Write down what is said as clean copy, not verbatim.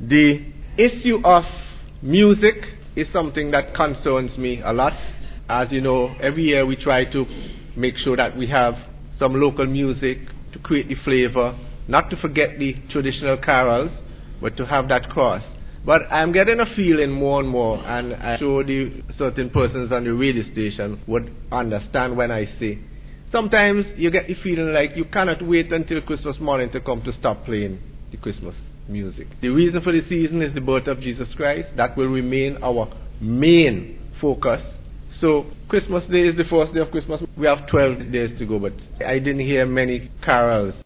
The issue of music is something that concerns me a lot. As you know, every year we try to make sure that we have some local music to create the flavor, not to forget the traditional carols, but to have that cross. But I'm getting a feeling more and more, and I'm sure the certain persons on the radio station would understand when I say, sometimes you get the feeling like you cannot wait until Christmas morning to come to stop playing the Christmas music. The reason for the season is the birth of Jesus Christ. That will remain our main focus. So Christmas Day is the first day of Christmas. We have 12 days to go, but I didn't hear many carols.